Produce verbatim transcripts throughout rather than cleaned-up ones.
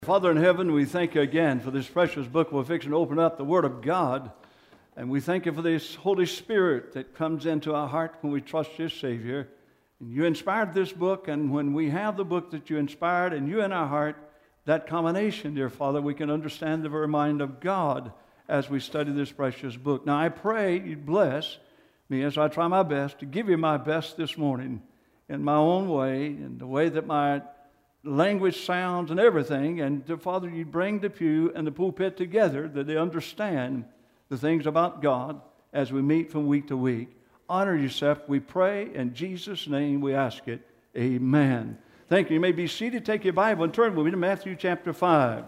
Father in heaven, we thank you again for this precious book. We're fixing to open up the Word of God. And we thank you for this Holy Spirit that comes into our heart when we trust your Savior. And you inspired this book, and when we have the book that you inspired and you in our heart, that combination, dear Father, we can understand the very mind of God as we study this precious book. Now I pray you bless me as I try my best to give you my best this morning in my own way, in the way that my language sounds and everything, and to, Father, you bring the pew and the pulpit together that they understand the things about God as we meet from week to week. Honor yourself, we pray, in Jesus' name we ask it. Amen. Thank you. You may be seated. Take your Bible and turn with me to Matthew chapter five.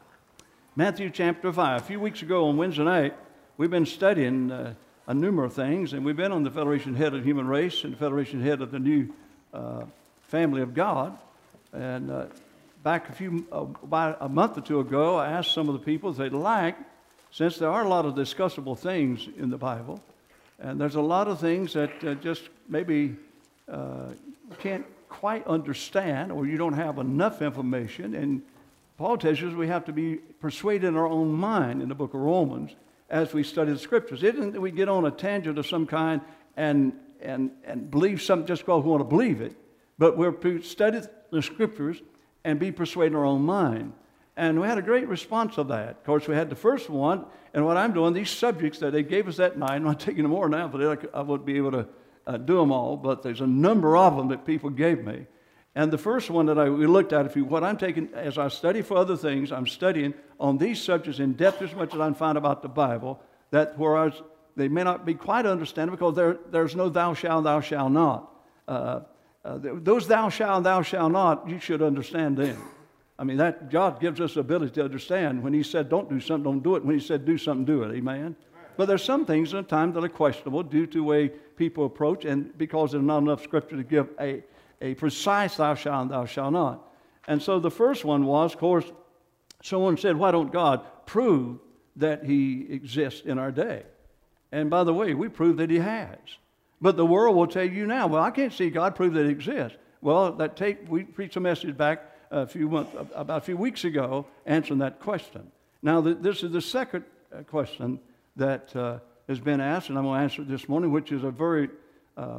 Matthew chapter five. A few weeks ago on Wednesday night, we've been studying uh, a number of things, and we've been on the Federation Head of the Human Race and the Federation Head of the New uh, Family of God. And uh, back a few, uh, about a month or two ago, I asked some of the people if they'd like, since there are a lot of discussable things in the Bible, and there's a lot of things that uh, just maybe uh, you can't quite understand, or you don't have enough information. And Paul tells us we have to be persuaded in our own mind in the book of Romans as we study the Scriptures. It isn't that we get on a tangent of some kind and and and believe something just because we want to believe it, but we're to study the Scriptures and be persuaded in our own mind. And we had a great response of that. Of course, we had the first one, and what I'm doing, these subjects that they gave us that night, I'm not taking them more now, but I wouldn't be able to uh, do them all, but there's a number of them that people gave me. And the first one that I we looked at, if you, what I'm taking, as I study for other things, I'm studying on these subjects in depth as much as I can find about the Bible, that whereas they may not be quite understandable because there, there's no thou shalt, thou shalt not. Uh, Uh, those thou shalt and thou shalt not, you should understand them. I mean, that God gives us the ability to understand. When he said don't do something, don't do it. When he said do something, do it. Amen? But there's some things at times that are questionable due to the way people approach, and because there's not enough Scripture to give a, a precise thou shalt and thou shalt not. And so the first one was, of course, someone said, why don't God prove that he exists in our day? And by the way, we prove that he has. But the world will tell you now, well, I can't see God prove that He exists. Well, that tape, we preached a message back a few months, about a few weeks ago answering that question. Now, the, this is the second question that uh, has been asked, and I'm going to answer it this morning, which is a very, uh,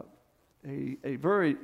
a, a very,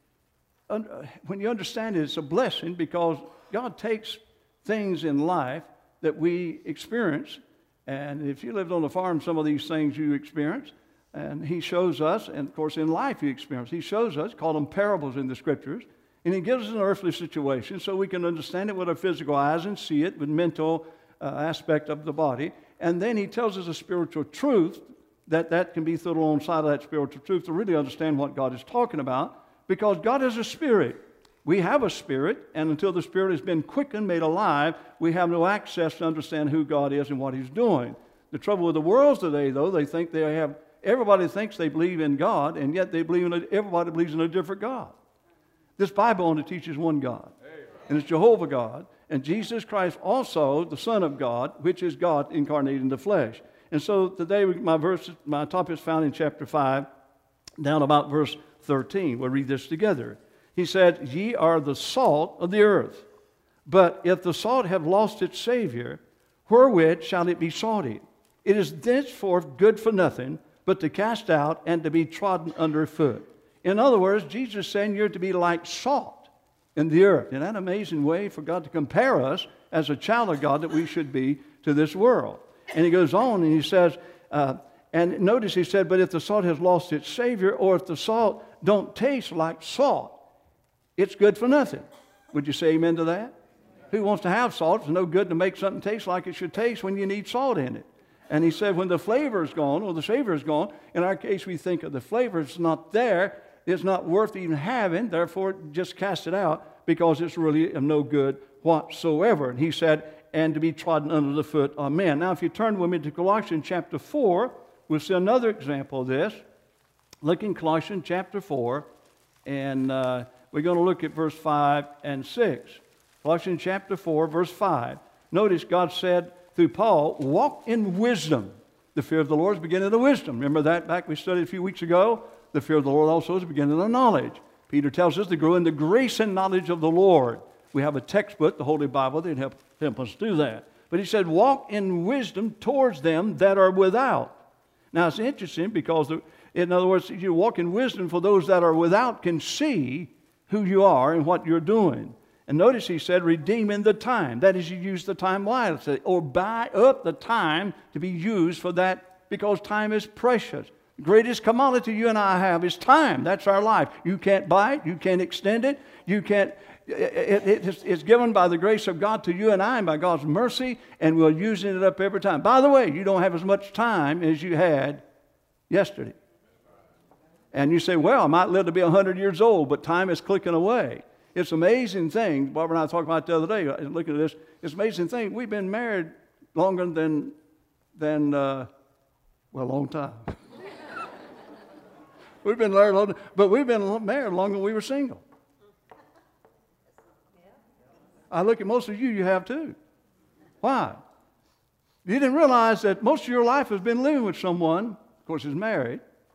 un, when you understand it, it's a blessing because God takes things in life that we experience, and if you lived on a farm, some of these things you experience. And he shows us, and of course in life you experience, he shows us, call them parables in the Scriptures, and he gives us an earthly situation so we can understand it with our physical eyes and see it with mental uh, aspect of the body. And then he tells us a spiritual truth that that can be thrown alongside of that spiritual truth to really understand what God is talking about, because God is a spirit. We have a spirit, and until the spirit has been quickened, made alive, we have no access to understand who God is and what he's doing. The trouble with the world today, though, they think they have Everybody thinks they believe in God, and yet they believe in a, everybody believes in a different God. This Bible only teaches one God, and it's Jehovah God, and Jesus Christ also, the Son of God, which is God incarnated in the flesh. And so today my verse, my topic is found in chapter five, down about verse thirteen. We'll read this together. He said, "Ye are the salt of the earth, but if the salt have lost its Savior, wherewith shall it be salty? It is thenceforth good for nothing, but to cast out and to be trodden under foot." In other words, Jesus is saying you're to be like salt in the earth. Isn't that an amazing way for God to compare us as a child of God that we should be to this world? And he goes on and he says, uh, and notice he said, but if the salt has lost its Savior, or if the salt don't taste like salt, it's good for nothing. Would you say amen to that? Who wants to have salt? It's no good to make something taste like it should taste when you need salt in it. And he said, when the flavor is gone, or the savor is gone, in our case we think of the flavor, it's not there, it's not worth even having, therefore just cast it out, because it's really of no good whatsoever. And he said, and to be trodden under the foot of men. Now if you turn with me to Colossians chapter four, we'll see another example of this. Look in Colossians chapter four, and uh, we're going to look at verse five and six. Colossians chapter four, verse five. Notice God said, through Paul, walk in wisdom. The fear of the Lord is the beginning of the wisdom. Remember that back we studied a few weeks ago? The fear of the Lord also is the beginning of the knowledge. Peter tells us to grow in the grace and knowledge of the Lord. We have a textbook, the Holy Bible, that help, help us do that. But he said, walk in wisdom towards them that are without. Now, it's interesting because, the, in other words, you walk in wisdom for those that are without can see who you are and what you're doing. And notice he said, redeeming the time. That is, you use the time wisely, or buy up the time to be used for that, because time is precious. The greatest commodity you and I have is time. That's our life. You can't buy it. You can't extend it. You can't. It, it, it's, it's given by the grace of God to you and I, and by God's mercy, and we're using it up every time. By the way, you don't have as much time as you had yesterday. And you say, well, I might live to be one hundred years old, but time is clicking away. It's an amazing thing. Barbara and I talked about it the other day, looking at this. It's an amazing thing. We've been married longer than, than uh, well, a long time. We've been married long, but we've been married longer than we were single. I look at most of you, you have too. Why? You didn't realize that most of your life has been living with someone, of course, is married.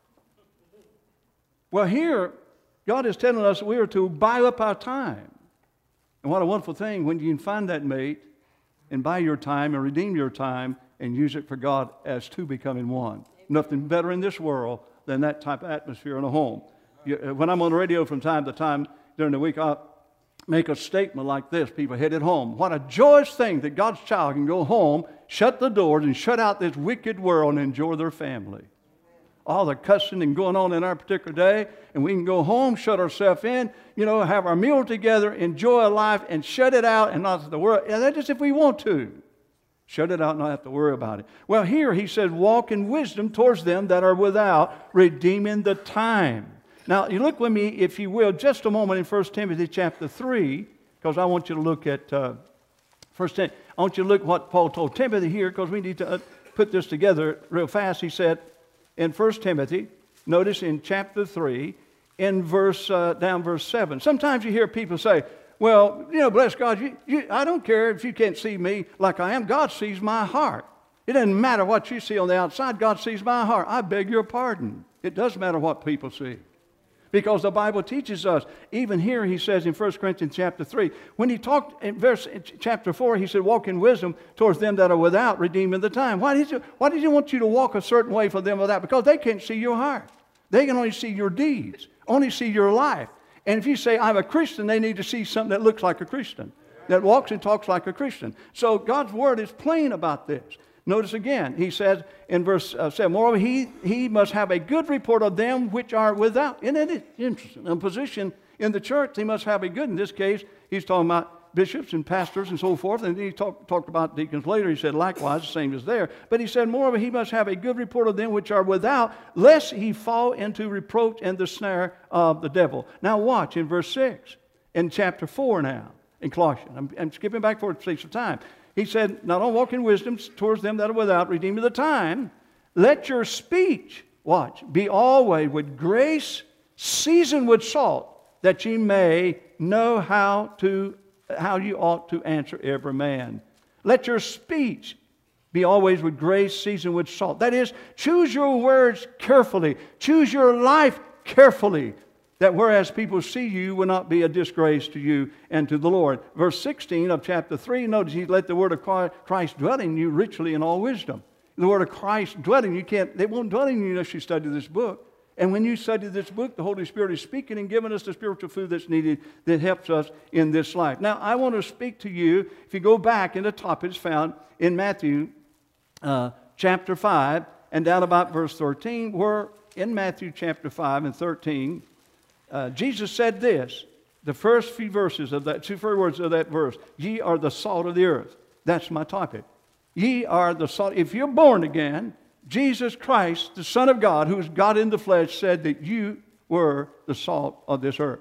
Well, here, God is telling us that we are to buy up our time. And what a wonderful thing when you can find that mate and buy your time and redeem your time and use it for God as two becoming one. Nothing better in this world than that type of atmosphere in a home. You, when I'm on the radio from time to time during the week, I'll make a statement like this. People headed home. What a joyous thing that God's child can go home, shut the doors, and shut out this wicked world and enjoy their family. All the cussing and going on in our particular day, and we can go home, shut ourselves in, you know, have our meal together, enjoy life, and shut it out and not have to worry. And that's just if we want to. Shut it out and not have to worry about it. Well, here he says, walk in wisdom towards them that are without, redeeming the time. Now, you look with me, if you will, just a moment in First Timothy chapter three, because I want you to look at uh, First Timothy. I want you to look at what Paul told Timothy here, because we need to uh, put this together real fast. He said in First Timothy, notice in chapter three, in verse uh, down verse seven. Sometimes you hear people say, well, you know, bless God, you, you, I don't care if you can't see me like I am. God sees my heart. It doesn't matter what you see on the outside. God sees my heart. I beg your pardon. It does matter what people see. Because the Bible teaches us, even here he says in First Corinthians chapter three, when he talked in verse in chapter four, he said, walk in wisdom towards them that are without, redeeming the time. Why did, you, why did he want you to walk a certain way for them without? Because they can't see your heart. They can only see your deeds, only see your life. And if you say, I'm a Christian, they need to see something that looks like a Christian, that walks and talks like a Christian. So God's word is plain about this. Notice again, he says in verse uh, seven, moreover, he, he must have a good report of them which are without. Isn't it interesting? A position in the church, he must have a good. In this case, he's talking about bishops and pastors and so forth. And he talk, talked about deacons later. He said likewise, the same as there. But he said, moreover, he must have a good report of them which are without, lest he fall into reproach and the snare of the devil. Now watch in verse six, in chapter four now, in Colossians. I'm, I'm skipping back for the sake of time. He said, not only walk in wisdom towards them that are without, redeeming the time. Let your speech, watch, be always with grace, seasoned with salt, that ye may know how to how you ought to answer every man. Let your speech be always with grace, seasoned with salt. That is, choose your words carefully. Choose your life carefully. That whereas people see you will not be a disgrace to you and to the Lord. Verse sixteen of chapter three, notice he let the word of Christ dwell in you richly in all wisdom. The word of Christ dwelling, you can't, they won't dwell in you unless you study this book. And when you study this book, the Holy Spirit is speaking and giving us the spiritual food that's needed that helps us in this life. Now, I want to speak to you, if you go back in the top, it's found in Matthew uh, chapter five and down about verse thirteen, where in Matthew chapter five and thirteen, Uh, Jesus said this, the first few verses of that, two first words of that verse, ye are the salt of the earth. That's my topic. Ye are the salt. If you're born again, Jesus Christ, the Son of God, who is God in the flesh, said that you were the salt of this earth.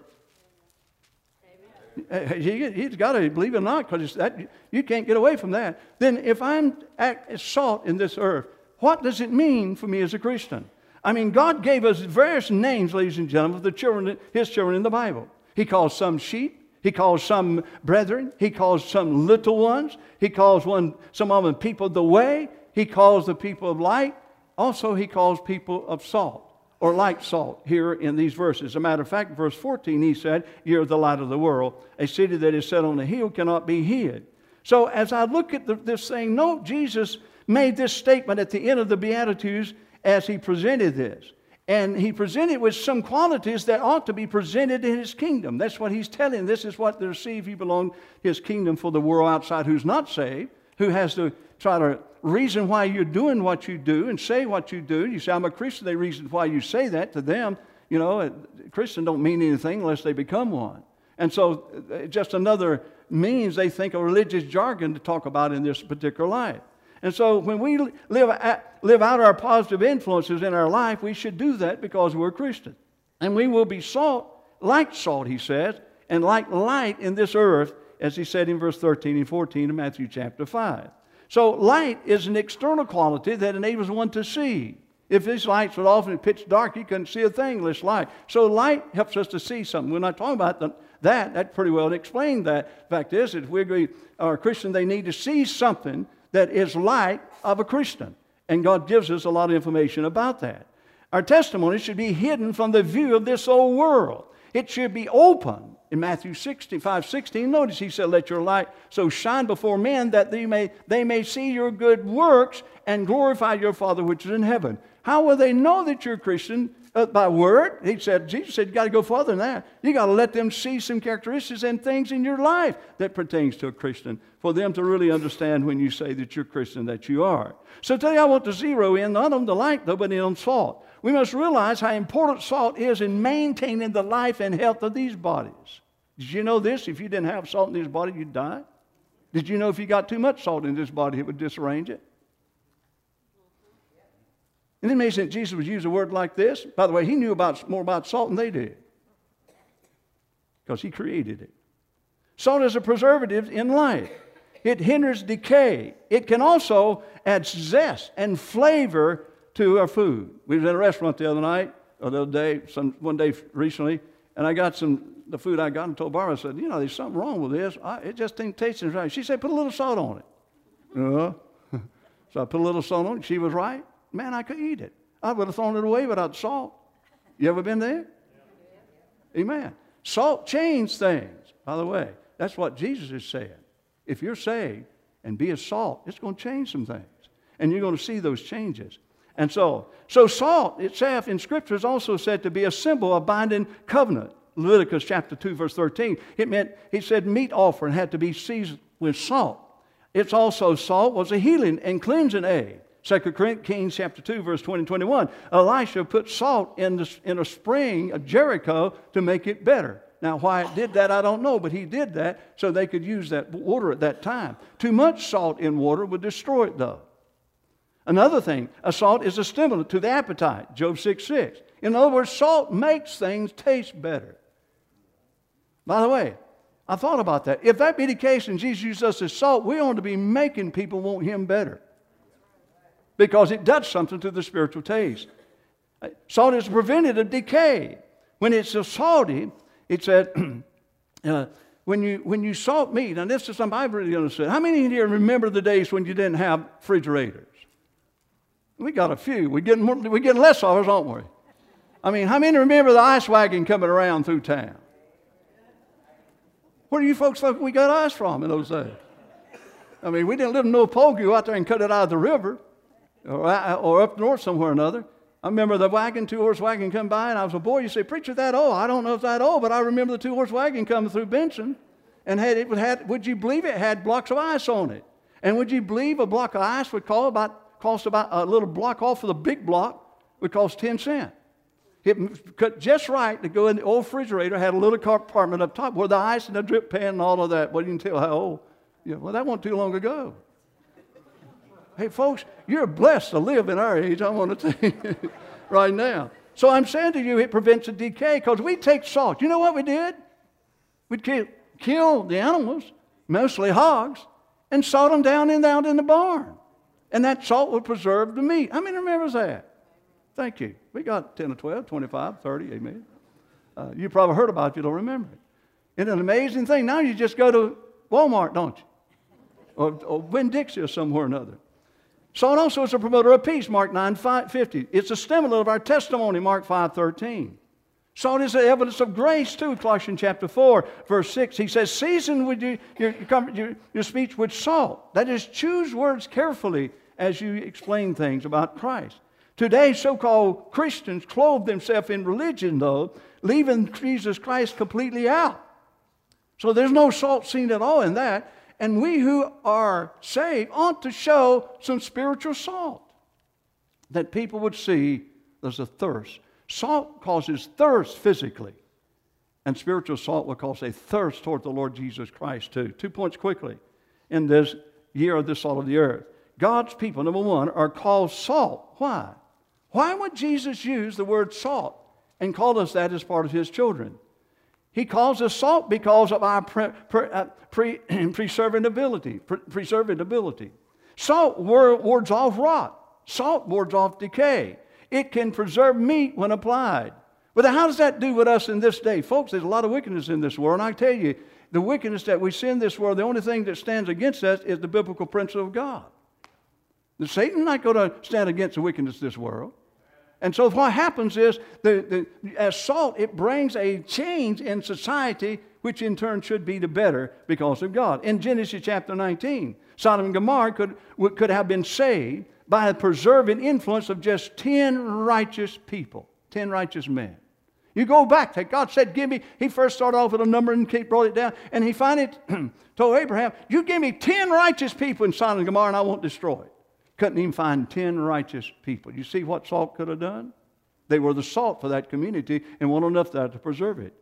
Amen. He, he's got to believe it or not, because that, you can't get away from that. Then if I'm act, salt in this earth, what does it mean for me as a Christian? I mean, God gave us various names, ladies and gentlemen, of the children, His children in the Bible. He calls some sheep. He calls some brethren. He calls some little ones. He calls one, some of them people of the way. He calls the people of light. Also, He calls people of salt. or like salt here in these verses. As a matter of fact, in verse fourteen, he said, you're the light of the world. A city that is set on a hill cannot be hid. So as I look at the, this thing, note Jesus made this statement at the end of the Beatitudes as he presented this. And he presented with some qualities that ought to be presented in his kingdom. That's what he's telling. This is what they receive. You belong to his kingdom for the world outside who's not saved, who has to try to reason why you're doing what you do and say what you do. You say, I'm a Christian. They reason why you say that to them. You know, Christian don't mean anything unless they become one. And so just another means they think of religious jargon to talk about in this particular life. And so when we live, at, live out our positive influences in our life, we should do that because we're Christian. And we will be salt, like salt, he says, and like light in this earth, as he said in verse thirteen and fourteen of Matthew chapter five. So light is an external quality that enables one to see. If these lights were often pitch dark, you couldn't see a thing, this light. So light helps us to see something. We're not talking about the, that. That pretty well explained that. The fact is, if we are a Christian, they need to see something that is light of a Christian. And God gives us a lot of information about that. Our testimony should be hidden from the view of this old world. It should be open. In Matthew five sixteen, notice he said, let your light so shine before men that they may, they may see your good works and glorify your Father which is in heaven. How will they know that you're a Christian? Uh, by word. He said, Jesus said, you got to go further than that. You got to let them see some characteristics and things in your life that pertains to a Christian for them to really understand when you say that you're Christian, that you are. So today I want to zero in not on the light, though, but on salt. We must realize how important salt is in maintaining the life and health of these bodies. Did you know this? If you didn't have salt in this body, you'd die. Did you know if you got too much salt in this body, it would disarrange it? And it amazing that Jesus would use a word like this. By the way, he knew about, more about salt than they did because he created it. Salt is a preservative in life. It hinders decay. It can also add zest and flavor to our food. We was in a restaurant the other night, or the other day, some, one day recently, and I got some, the food I got and told Barbara, I said, you know, there's something wrong with this. I, it just ain't tasting right. She said, put a little salt on it. Uh-huh. So I put a little salt on it. She was right. Man, I could eat it. I would have thrown it away without salt. You ever been there? Yeah. Amen. Salt changes things. By the way, that's what Jesus is saying. If you're saved and be a salt, it's going to change some things. And you're going to see those changes. And so, so salt itself in Scripture is also said to be a symbol of binding covenant. Leviticus chapter two, verse thirteen. It meant, he said, meat offering had to be seasoned with salt. It's also, salt was a healing and cleansing aid. Second Kings chapter two, verse twenty and twenty-one. Elisha put salt in, the, in a spring of Jericho to make it better. Now, why it did that, I don't know, but he did that so they could use that water at that time. Too much salt in water would destroy it, though. Another thing, a salt is a stimulant to the appetite, Job six six. In other words, salt makes things taste better. By the way, I thought about that. If that be the case and Jesus used us as salt, we ought to be making people want him better. Because it does something to the spiritual taste. Salt is a preventative decay. When it's so salty, it said, uh, when you when you salt meat, and this is something I've really understood. How many of you remember the days when you didn't have refrigerators? We got a few. We're getting, more, we're getting less of us, aren't we? I mean, how many remember the ice wagon coming around through town? Where do you folks think we got ice from in those days? I mean, we didn't live in no pole, go out there and cut it out of the river. Or, or up north somewhere or another. I remember the wagon, two-horse wagon come by, and I was a boy. You say, preacher, that old? I don't know if that old, but I remember the two-horse wagon coming through Benson, and had it had, would you believe it had blocks of ice on it? And would you believe a block of ice would cost about, cost about a little block off of the big block would cost ten cents. It cut just right to go in the old refrigerator, had a little compartment up top where the ice and the drip pan and all of that. Well, you can tell how old. Yeah, well, that wasn't too long ago. Hey, folks, you're blessed to live in our age, I want to tell you right now. So I'm saying to you, it prevents a decay because we take salt. You know what we did? We'd kill, kill the animals, mostly hogs, and salt them down and out in the barn. And that salt would preserve the meat. How many remembers that? Thank you. We got ten or twelve, twenty-five, thirty, amen. Uh, you probably heard about it if you don't remember it. It's an amazing thing. Now you just go to Walmart, don't you? Or, or Winn-Dixie or somewhere or another. Salt also is a promoter of peace, Mark nine fifty. It's a stimulant of our testimony, Mark five thirteen. Salt is the evidence of grace, too, Colossians chapter four, verse six. He says, season with your, your, your, your speech with salt. That is, choose words carefully as you explain things about Christ. Today, so-called Christians clothe themselves in religion, though, leaving Jesus Christ completely out. So there's no salt seen at all in that. And we who are saved ought to show some spiritual salt, that people would see there's a thirst. Salt causes thirst physically, and spiritual salt will cause a thirst toward the Lord Jesus Christ too. Two points quickly in this year of the salt of the earth. God's people, number one, are called salt. Why? Why would Jesus use the word salt and call us that as part of His children? He calls us salt because of our pre, pre, uh, pre, preserving ability. Pre, preserving ability. Salt wards off rot. Salt wards off decay. It can preserve meat when applied. But how does that do with us in this day? Folks, there's a lot of wickedness in this world. And I tell you, the wickedness that we see in this world, the only thing that stands against us is the biblical principle of God. The Satan is not going to stand against the wickedness of this world. And so what happens is, the, the, as salt, it brings a change in society, which in turn should be the better because of God. In Genesis chapter nineteen, Sodom and Gomorrah could, could have been saved by the preserving influence of just ten righteous people, ten righteous men. You go back to God said, give me, He first started off with a number and brought it down, and He finally told Abraham, you give me ten righteous people in Sodom and Gomorrah and I won't destroy it. Couldn't even find ten righteous people. You see what salt could have done? They were the salt for that community and weren't enough there to preserve it.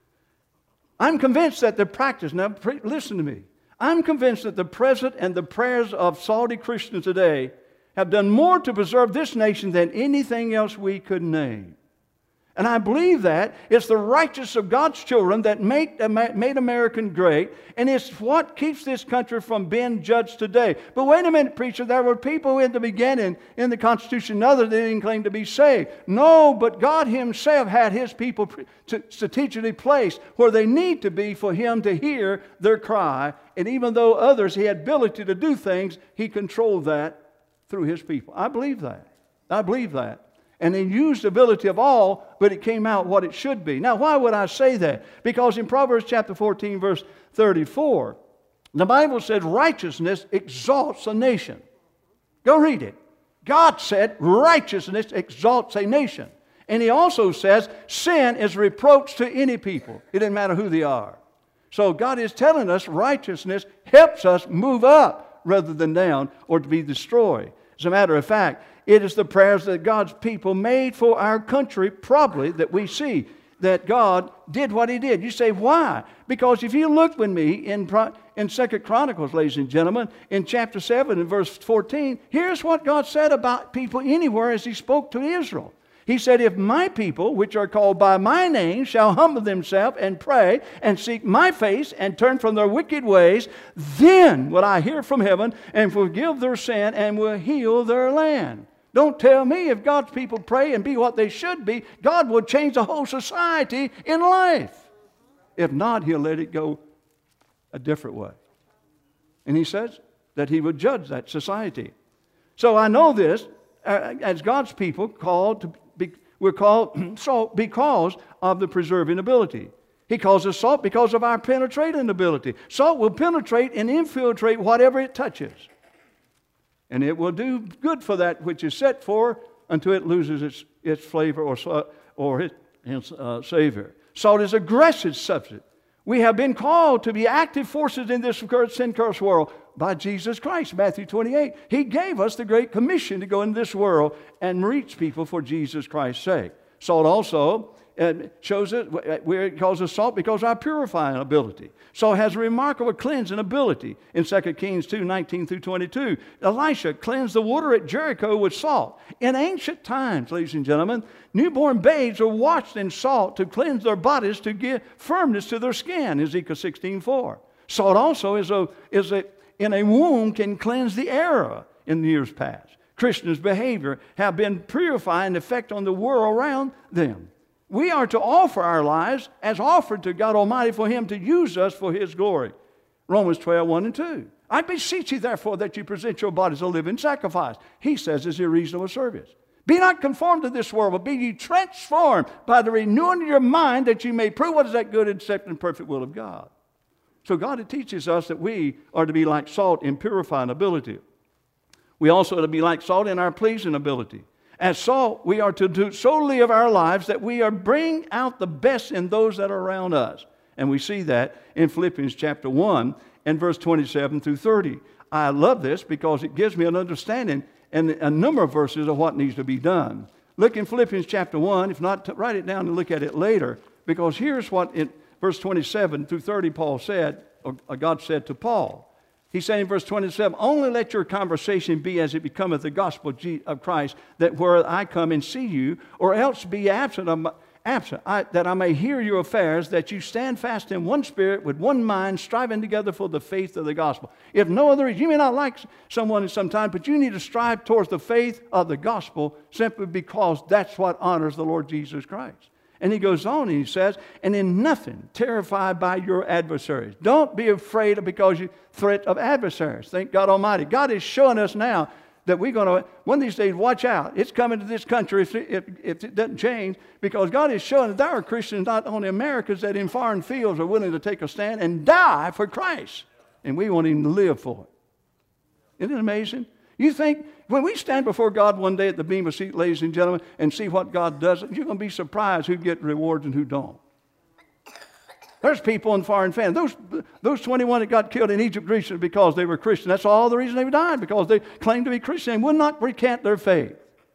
I'm convinced that the practice, now listen to me, I'm convinced that the present and the prayers of salty Christians today have done more to preserve this nation than anything else we could name. And I believe that it's the righteousness of God's children that make, made America great, and it's what keeps this country from being judged today. But wait a minute, preacher, there were people in the beginning in the Constitution and others that didn't claim to be saved. No, but God Himself had His people strategically placed where they need to be for Him to hear their cry. And even though others, He had ability to do things, He controlled that through His people. I believe that. I believe that. And He used the ability of all, but it came out what it should be. Now, why would I say that? Because in Proverbs chapter fourteen, verse thirty-four, the Bible says righteousness exalts a nation. Go read it. God said righteousness exalts a nation. And He also says sin is reproach to any people. It doesn't matter who they are. So God is telling us righteousness helps us move up rather than down or to be destroyed. As a matter of fact, it is the prayers that God's people made for our country, probably, that we see that God did what He did. You say, why? Because if you look with me in, in Second Chronicles, ladies and gentlemen, in chapter seven and verse fourteen, here's what God said about people anywhere as He spoke to Israel. He said, if my people, which are called by my name, shall humble themselves and pray and seek my face and turn from their wicked ways, then will I hear from heaven and forgive their sin and will heal their land. Don't tell me if God's people pray and be what they should be, God will change the whole society in life. If not, He'll let it go a different way. And He says that He would judge that society. So I know this, uh, as God's people called to be, we're called salt because of the preserving ability. He calls us salt because of our penetrating ability. Salt will penetrate and infiltrate whatever it touches. And it will do good for that which is set for until it loses its, its flavor or, or its, its uh, savor. Salt is a aggressive substance. We have been called to be active forces in this sin-cursed world by Jesus Christ, Matthew twenty-eight. He gave us the great commission to go into this world and reach people for Jesus Christ's sake. Salt also uh, shows it, where it calls us salt because of our purifying ability. Salt has a remarkable cleansing ability. In Second Kings two, nineteen through twenty-two, Elisha cleansed the water at Jericho with salt. In ancient times, ladies and gentlemen, newborn babes were washed in salt to cleanse their bodies to give firmness to their skin, Ezekiel sixteen four. Salt also is a, is a, in a womb can cleanse the error in the years past. Christians' behavior have been purifying effect on the world around them. We are to offer our lives as offered to God Almighty for Him to use us for His glory. Romans twelve, one and two. I beseech you, therefore, that you present your bodies a living sacrifice. He says it's a reasonable service. Be not conformed to this world, but be ye transformed by the renewing of your mind, that you may prove what is that good, acceptable, and perfect will of God. So God teaches us that we are to be like salt in purifying ability. We also are to be like salt in our pleasing ability. As salt, we are to do so live our lives that we are bring out the best in those that are around us. And we see that in Philippians chapter one and verse twenty-seven through thirty. I love this because it gives me an understanding and a number of verses of what needs to be done. Look in Philippians chapter one. If not, write it down and look at it later. Because here's what in verse twenty-seven through thirty Paul said, or God said to Paul. He said in verse twenty-seven, only let your conversation be as it becometh the gospel of Christ, that where I come and see you, or else be absent, of my, absent I, that I may hear your affairs, that you stand fast in one spirit, with one mind, striving together for the faith of the gospel. If no other reason, you may not like someone in some time, but you need to strive towards the faith of the gospel simply because that's what honors the Lord Jesus Christ. And he goes on and he says, and in nothing terrified by your adversaries. Don't be afraid because you threat of adversaries. Thank God Almighty. God is showing us now that we're going to, one of these days, watch out. It's coming to this country if, if, if it doesn't change, because God is showing that there are Christians, not only Americans, that in foreign fields are willing to take a stand and die for Christ. And we want him to live for it. Isn't it amazing? You think, when we stand before God one day at the Bema seat, ladies and gentlemen, and see what God does, you're going to be surprised who get rewards and who don't. There's people in foreign fans. Those, those twenty-one that got killed in Egypt recently because they were Christian, that's all the reason they died, because they claimed to be Christian and would not recant their faith.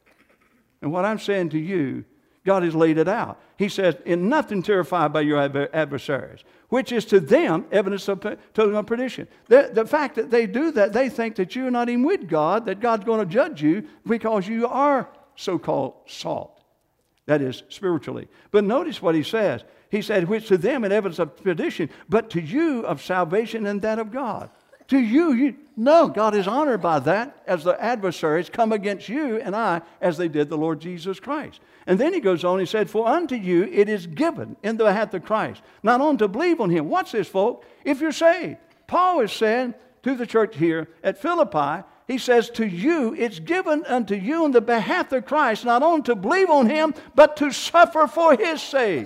And what I'm saying to you, God has laid it out. He says, in nothing terrified by your adversaries, which is to them evidence of total perdition. The, the fact that they do that, they think that you're not even with God, that God's going to judge you because you are so-called salt. That is, spiritually. But notice what he says. He said, which to them an evidence of perdition, but to you of salvation and that of God. To you, you, no, God is honored by that as the adversaries come against you and I as they did the Lord Jesus Christ. And then he goes on, he said, for unto you it is given in the behalf of Christ, not only to believe on him. Watch this, folks, if you're saved. Paul is saying to the church here at Philippi, he says, to you it's given unto you in the behalf of Christ, not only to believe on him, but to suffer for his sake.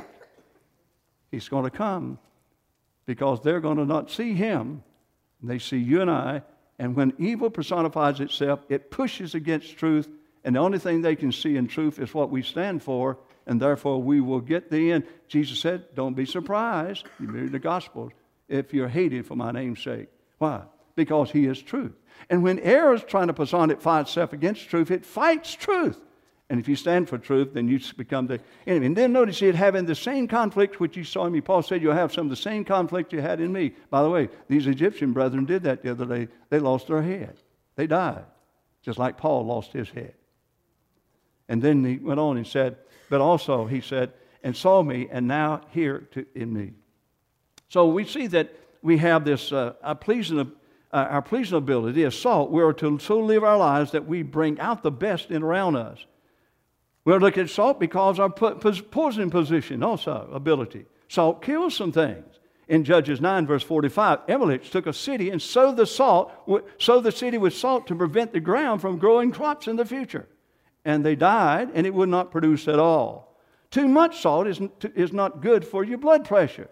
He's going to come because they're going to not see him. They see you and I, and when evil personifies itself, it pushes against truth, and the only thing they can see in truth is what we stand for, and therefore we will get the end. Jesus said, don't be surprised, you read the Gospels, if you're hated for my name's sake. Why? Because he is truth. And when error is trying to personify itself against truth, it fights truth. And if you stand for truth, then you become the enemy. And then notice it having the same conflict which you saw in me. Paul said you'll have some of the same conflict you had in me. By the way, these Egyptian brethren did that the other day. They lost their head. They died, just like Paul lost his head. And then he went on and said, but also he said, and saw me, and now hear to, in me. So we see that we have this uh, our pleasing, uh, our pleasing ability as salt. We are to so live our lives that we bring out the best in around us. We'll look at salt because our poisoning position, also ability. Salt kills some things. In Judges nine, verse forty-five, Amalek took a city and sowed the salt, sowed the city with salt to prevent the ground from growing crops in the future. And they died, and it would not produce at all. Too much salt is, is not good for your blood pressure.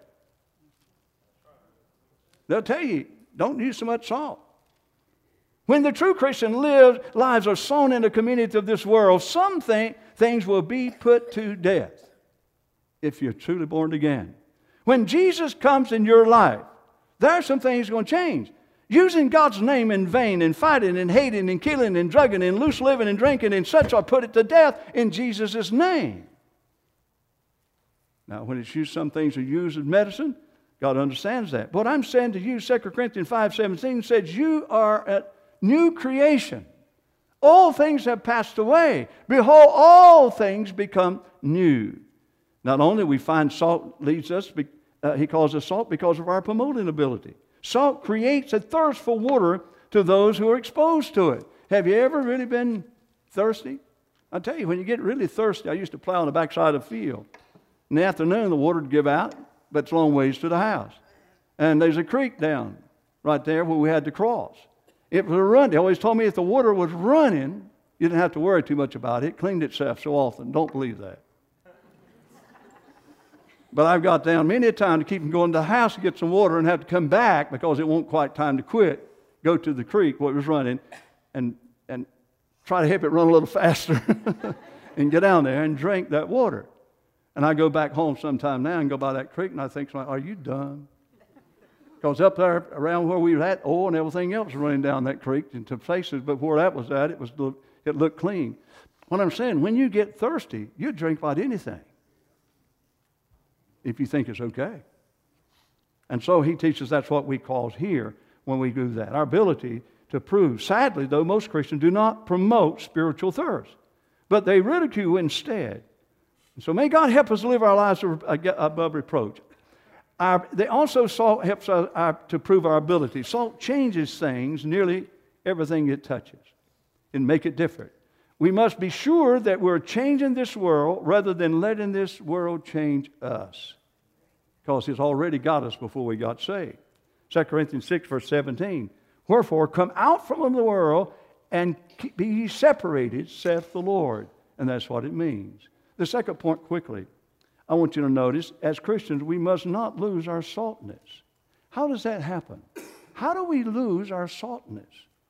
They'll tell you, don't use so much salt. When the true Christian lives, lives are sown in the community of this world, some think things will be put to death if you're truly born again. When Jesus comes in your life, there are some things going to change. Using God's name in vain and fighting and hating and killing and drugging and loose living and drinking and such are put it to death in Jesus' name. Now, when it's used, some things are used as medicine, God understands that. But I'm saying to you, Second Corinthians five seventeen says, you are a new creation. All things have passed away. Behold, all things become new. Not only we find salt leads us, uh, he calls us salt because of our promoting ability. Salt creates a thirst for water to those who are exposed to it. Have you ever really been thirsty? I tell you, when you get really thirsty, I used to plow on the backside of the field. In the afternoon, the water would give out, but it's a long ways to the house. And there's a creek down right there where we had to cross. It was a run. They always told me if the water was running, you didn't have to worry too much about it. It cleaned itself so often. Don't believe that. But I've got down many a time to keep from going to the house to get some water and have to come back because it won't quite time to quit. Go to the creek where it was running and, and try to help it run a little faster and get down there and drink that water. And I go back home sometime now and go by that creek and I think, are you done? Because up there around where we were at, oil and everything else was running down that creek into places, but where that was at, it was it looked clean. What I'm saying, when you get thirsty, you drink about anything if you think it's okay. And so he teaches that's what we cause here when we do that. Our ability to prove. Sadly, though, most Christians do not promote spiritual thirst, but they ridicule instead. So may God help us live our lives above reproach. Our, they also salt helps us our, to prove our ability. Salt changes things, nearly everything it touches, and make it different. We must be sure that we're changing this world rather than letting this world change us, because He's already got us before we got saved. Second Corinthians six, verse seventeen. Wherefore, come out from the world and be ye separated, saith the Lord. And that's what it means. The second point, quickly, I want you to notice, as Christians, we must not lose our saltness. How does that happen? How do we lose our saltness?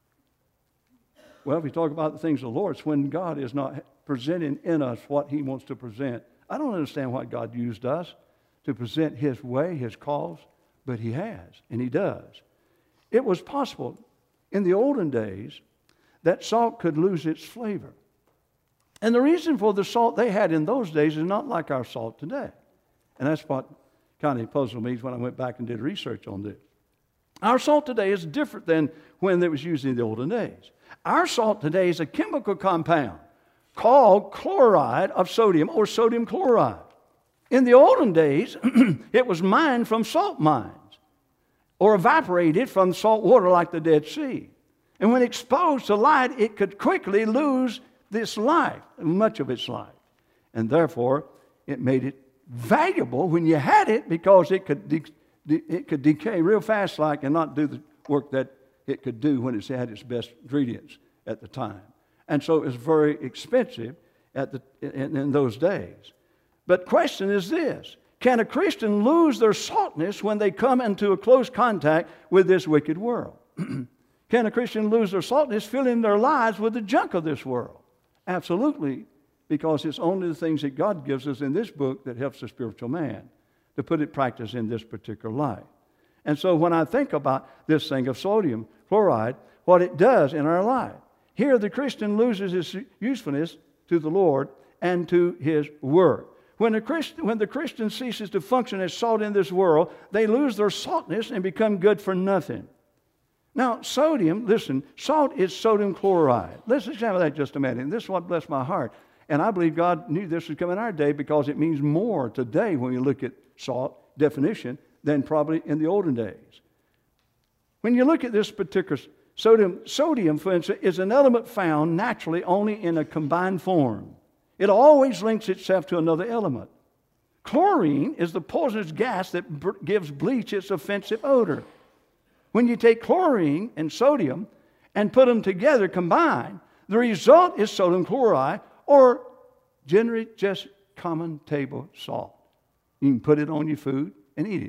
Well, if we talk about the things of the Lord, it's when God is not presenting in us what He wants to present. I don't understand why God used us to present His way, His cause, but He has, and He does. It was possible in the olden days that salt could lose its flavor. And the reason for the salt they had in those days is not like our salt today. And that's what kind of puzzled me when I went back and did research on this. Our salt today is different than when it was used in the olden days. Our salt today is a chemical compound called chloride of sodium or sodium chloride. In the olden days, it was mined from salt mines or evaporated from salt water like the Dead Sea. And when exposed to light, it could quickly lose this life, much of its life. And therefore, it made it valuable when you had it because it could, de- de- it could decay real fast like and not do the work that it could do when it had its best ingredients at the time. And so it was very expensive at the, in, in those days. But question is this: can a Christian lose their saltness when they come into a close contact with this wicked world? Can a Christian lose their saltness filling their lives with the junk of this world? Absolutely, because it's only the things that God gives us in this book that helps the spiritual man to put it practice in this particular life. And so when I think about this thing of sodium chloride, what it does in our life, here the Christian loses his usefulness to the Lord and to His work. When the Christian, when the Christian ceases to function as salt in this world, they lose their saltness and become good for nothing. Now, sodium, listen, salt is sodium chloride. Let's examine that just a minute. And this is what blessed my heart. And I believe God knew this would come in our day because it means more today when you look at salt definition than probably in the olden days. When you look at this particular sodium, sodium, for instance, is an element found naturally only in a combined form. It always links itself to another element. Chlorine is the poisonous gas that b- gives bleach its offensive odor. When you take chlorine and sodium and put them together combined, the result is sodium chloride, or generally just common table salt. You can put it on your food and eat it.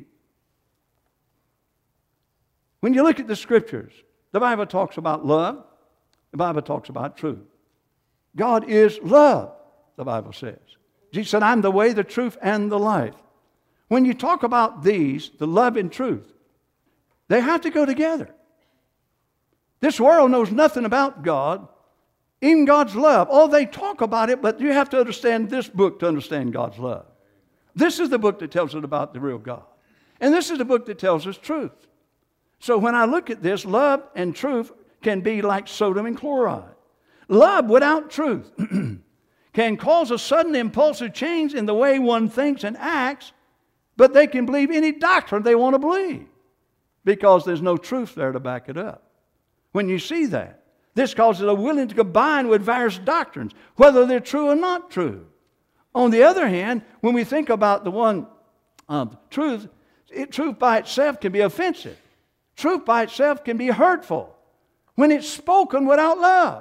When you look at the Scriptures, the Bible talks about love. The Bible talks about truth. God is love, the Bible says. Jesus said, I'm the way, the truth, and the life. When you talk about these, the love and truth, they have to go together. This world knows nothing about God, even God's love. Oh, they talk about it, but you have to understand this book to understand God's love. This is the book that tells us about the real God. And this is the book that tells us truth. So when I look at this, love and truth can be like sodium and chloride. Love without truth can cause a sudden impulsive change in the way one thinks and acts, but they can believe any doctrine they want to believe because there's no truth there to back it up. When you see that, this causes a willing to combine with various doctrines, whether they're true or not true. On the other hand, when we think about the one um, truth, it, truth by itself can be offensive. Truth by itself can be hurtful when it's spoken without love.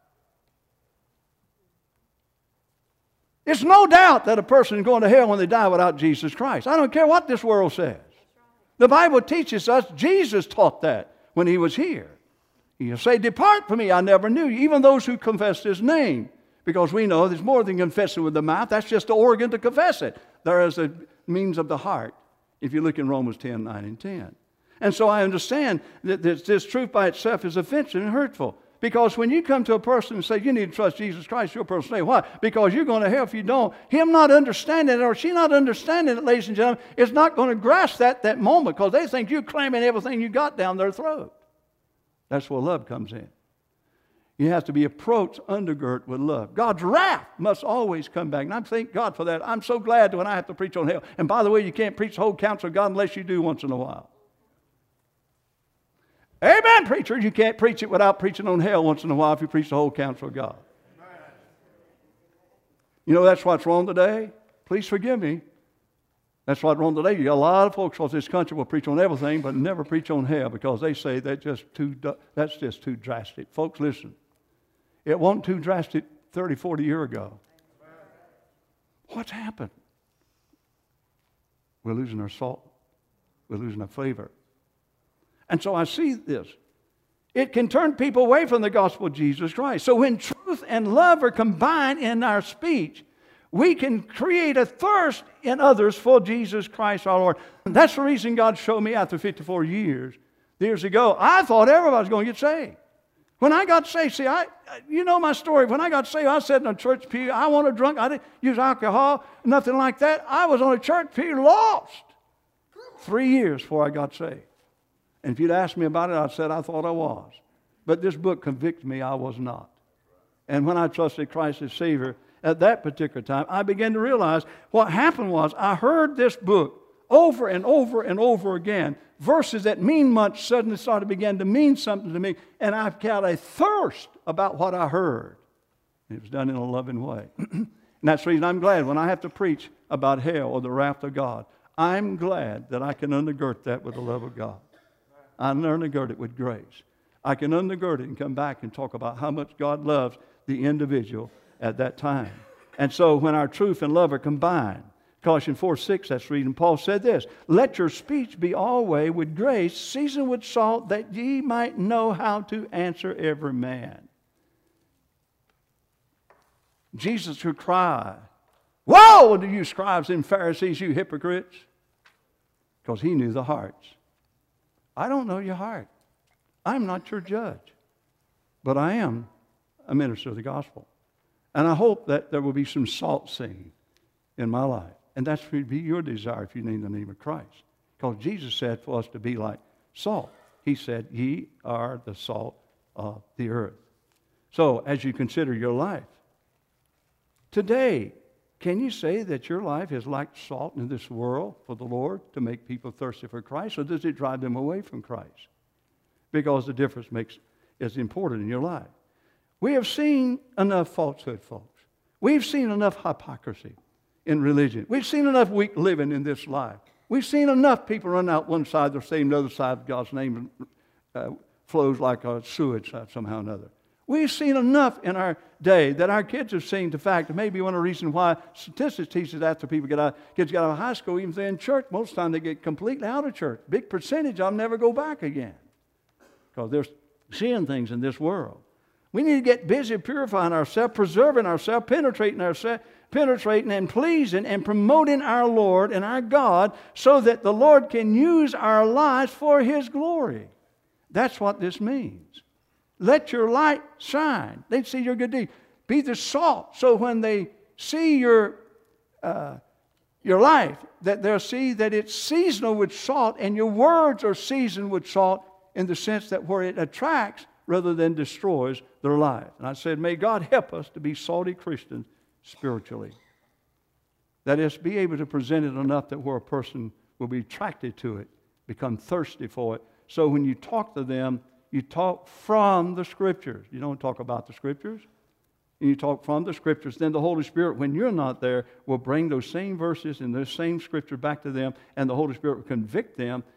It's no doubt that a person is going to hell when they die without Jesus Christ. I don't care what this world says. The Bible teaches us, Jesus taught that when He was here. He'll say, depart from me, I never knew you, even those who confess His name. Because we know there's more than confessing with the mouth. That's just the organ to confess it. There is a means of the heart, if you look in Romans ten, nine, and ten. And so I understand that this, this truth by itself is offensive and hurtful. Because when you come to a person and say, you need to trust Jesus Christ, your person say, why? Because you're going to hell if you don't. Him not understanding it, or she not understanding it, ladies and gentlemen, is not going to grasp that that moment, because they think you're claiming everything you got down their throat. That's where love comes in. You have to be approached, undergirt with love. God's wrath must always come back. And I thank God for that. I'm so glad when I have to preach on hell. And by the way, you can't preach the whole counsel of God unless you do once in a while. Amen, preacher. You can't preach it without preaching on hell once in a while if you preach the whole counsel of God. You know that's what's wrong today? Please forgive me. That's what's wrong today. You got a lot of folks across this country will preach on everything but never preach on hell because they say that just too, that's just too drastic. Folks, listen. It wasn't too drastic thirty, forty years ago. What's happened? We're losing our salt. We're losing our flavor. And so I see this. It can turn people away from the gospel of Jesus Christ. So when truth and love are combined in our speech, we can create a thirst in others for Jesus Christ our Lord. And that's the reason God showed me after fifty-four years, years ago, I thought everybody was going to get saved. When I got saved, see, I, you know my story. When I got saved, I sat in a church pew. I wasn't drunk. I didn't use alcohol, nothing like that. I was on a church pew lost three years before I got saved. And if you'd asked me about it, I said I thought I was. But this book convicted me I was not. And when I trusted Christ as Savior, at that particular time, I began to realize what happened was I heard this book over and over and over again. Verses that mean much suddenly started began to mean something to me, and I've got a thirst about what I heard. It was done in a loving way. And that's the reason I'm glad when I have to preach about hell or the wrath of God, I'm glad that I can undergird that with the love of God. I undergird it with grace. I can undergird it and come back and talk about how much God loves the individual at that time. And so when our truth and love are combined, Colossians four six, that's the reason Paul said this, let your speech be always with grace, seasoned with salt, that ye might know how to answer every man. Jesus would cry, woe to you scribes and Pharisees, you hypocrites, because he knew the hearts. I don't know your heart. I'm not your judge, but I am a minister of the gospel. And I hope that there will be some salt seen in my life. And that's would be your desire if you need the name of Christ. Because Jesus said for us to be like salt. He said, ye are the salt of the earth. So as you consider your life, today, can you say that your life is like salt in this world for the Lord to make people thirsty for Christ? Or does it drive them away from Christ? Because the difference makes is important in your life. We have seen enough falsehood, folks. We've seen enough hypocrisy in religion. We've seen enough weak living in this life. We've seen enough people run out one side, they're saying the other side of God's name uh, flows like a sewage somehow or another. We've seen enough in our day that our kids have seen the fact that maybe one of the reasons why statistics teach us after people get out, kids get out of high school, even if they're in church, most of the time they get completely out of church. Big percentage of them never go back again because they're seeing things in this world. We need to get busy purifying ourselves, preserving ourselves, penetrating ourselves, penetrating and pleasing and promoting our Lord and our God so that the Lord can use our lives for His glory. That's what this means. Let your light shine. They see your good deed. Be the salt so when they see your, uh, your life, that they'll see that it's seasonal with salt and your words are seasoned with salt in the sense that where it attracts rather than destroys their life. And I said, may God help us to be salty Christians spiritually. That is, be able to present it enough that where a person will be attracted to it, become thirsty for it. So when you talk to them, you talk from the Scriptures. You don't talk about the Scriptures. You talk from the Scriptures. Then the Holy Spirit, when you're not there, will bring those same verses and those same Scriptures back to them, and the Holy Spirit will convict them,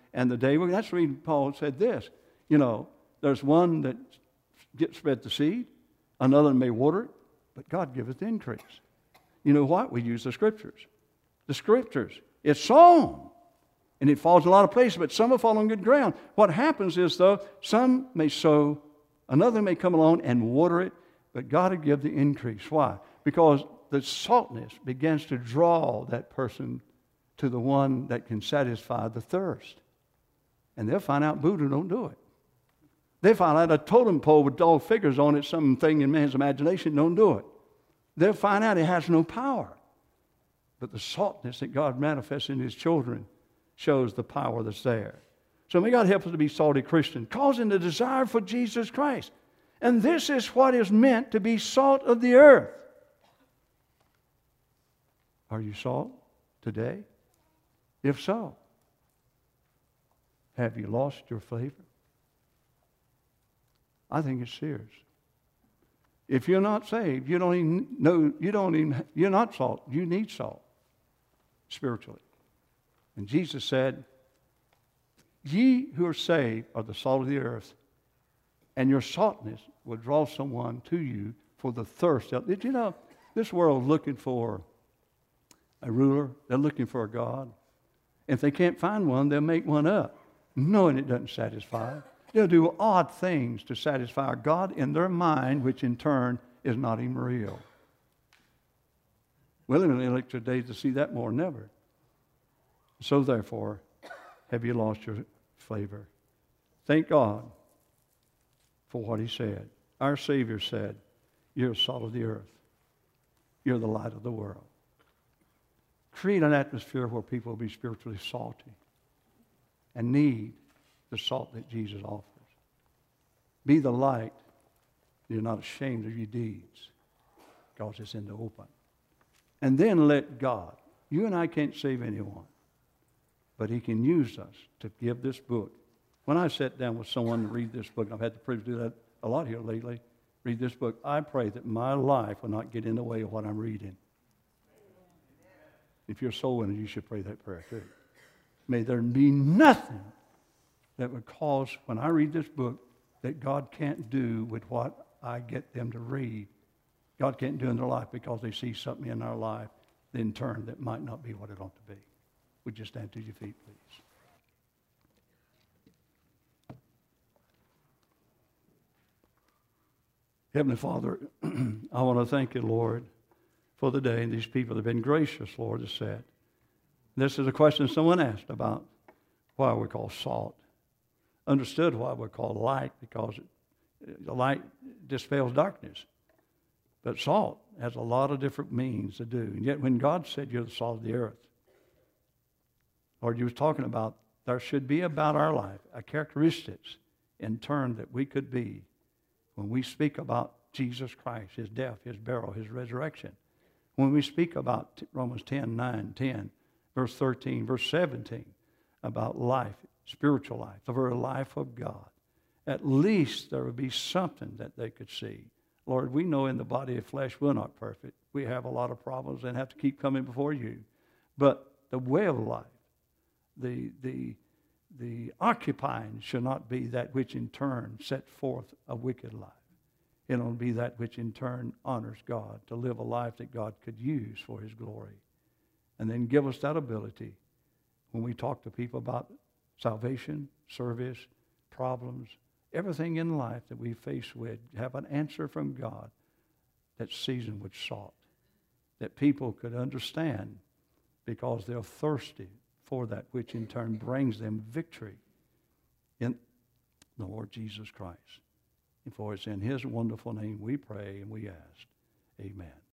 and the day, well, that's the reason Paul said this. You know, there's one that gets spread the seed, another may water it, but God giveth the increase. You know what? We use the Scriptures. The Scriptures. It's sown, and it falls in a lot of places, but some will fall on good ground. What happens is, though, some may sow, another may come along and water it, but God will give the increase. Why? Because the saltness begins to draw that person to the one that can satisfy the thirst. And they'll find out Buddha don't do it. They find out a totem pole with all figures on it, something in man's imagination, don't do it. They'll find out it has no power. But the saltness that God manifests in His children shows the power that's there. So may God help us to be salty Christians, causing the desire for Jesus Christ. And this is what is meant to be salt of the earth. Are you salt today? If so, have you lost your flavor? I think it's serious. If you're not saved, you don't even know, you don't even, you're not salt. You need salt spiritually. And Jesus said, ye who are saved are the salt of the earth, and your saltness will draw someone to you for the thirst. Did you know this world is looking for a ruler? They're looking for a God. If they can't find one, they'll make one up, knowing it doesn't satisfy. They'll do odd things to satisfy a God in their mind, which in turn is not even real. We're living in the electric days to see that more than ever. So therefore, have you lost your flavor? Thank God for what He said. Our Savior said, you're the salt of the earth. You're the light of the world. Create an atmosphere where people will be spiritually salty and need the salt that Jesus offers. Be the light. You're not ashamed of your deeds because it's in the open. And then let God. You and I can't save anyone, but He can use us to give this book. When I sat down with someone to read this book, and I've had the privilege to do that a lot here lately, read this book, I pray that my life will not get in the way of what I'm reading. If you're a soul winner, you should pray that prayer too. May there be nothing that would cause, when I read this book, that God can't do with what I get them to read. God can't do in their life because they see something in our life, in turn, that might not be what it ought to be. Would you stand to your feet, please? Heavenly Father, I want to thank you, Lord, for the day, and these people have been gracious, Lord, has said. This is a question someone asked about why we're called salt. Understood why we're called light, because it, the light dispels darkness. But salt has a lot of different means to do. And yet when God said you're the salt of the earth, Lord, you was talking about there should be about our life a characteristics in turn that we could be when we speak about Jesus Christ, His death, His burial, His resurrection. When we speak about Romans ten, nine, ten, verse thirteen, verse seventeen, about life, spiritual life, the very life of God, at least there would be something that they could see. Lord, we know in the body of flesh we're not perfect. We have a lot of problems and have to keep coming before you. But the way of life, the, the, the occupying should not be that which in turn set forth a wicked life. It'll be that which in turn honors God, to live a life that God could use for His glory. And then give us that ability when we talk to people about salvation, service, problems, everything in life that we face with, have an answer from God that's seasoned with salt, that people could understand because they're thirsty for that which in turn brings them victory in the Lord Jesus Christ. And for it's in His wonderful name we pray and we ask. Amen.